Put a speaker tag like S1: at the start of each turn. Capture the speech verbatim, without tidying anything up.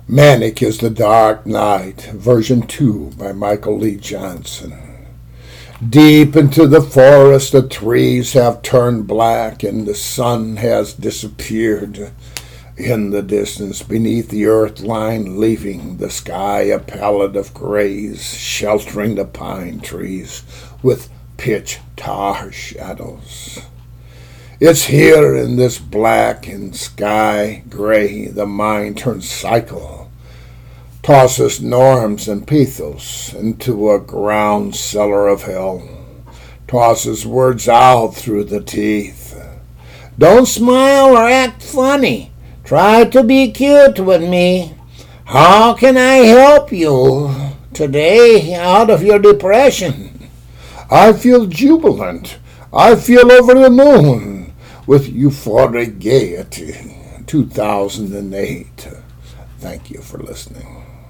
S1: Manic is the Dark Night, version two by Michael Lee Johnson. Deep into the forest the trees have turned black and the sun has disappeared in the distance beneath the earth line, leaving the sky a palette of grays, sheltering the pine trees with pitch tar shadows. It's here in this black and sky gray the mind turns cycle, tosses norms and pathos into a ground cellar of hell, tosses words out through the teeth. Don't smile or act funny. Try to be cute with me. How can I help you today out of your depression? I feel jubilant. I feel over the moon with euphoric gaiety. two thousand eight. Thank you for listening.